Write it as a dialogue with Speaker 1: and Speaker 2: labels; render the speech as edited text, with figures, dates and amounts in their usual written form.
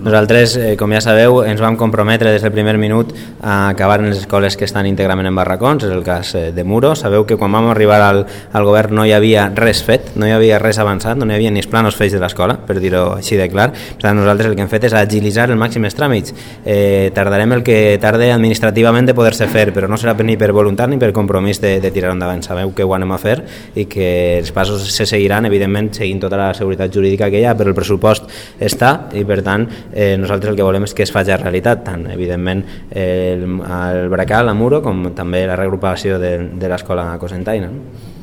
Speaker 1: Nosaltres, com ja sabeu, ens vam comprometre des del primer minut a acabar en les escoles que estan íntegrament en barracons, és el cas de Muro. Sabeu que quan vam arribar al govern no hi havia res fet, no hi havia res avançat, no hi havia ni els planos fets de l'escola, per dir-ho així de clar. Per tant, nosaltres el que hem fet és agilitzar el màxim els tràmits. Tardarem el que tarde administrativament de poder-se fer, però no serà ni per voluntat ni per compromís de tirar endavant. Sabeu que ho anem a fer i que els passos se seguiran, evidentment, seguint tota la seguretat jurídica que hi ha, però el pressupost està i, per tant, nosaltres el que volem és que es faci realitat, tant, evidentment, el Bracal, a Muro, com també la reagrupació de l'escola cosentaina.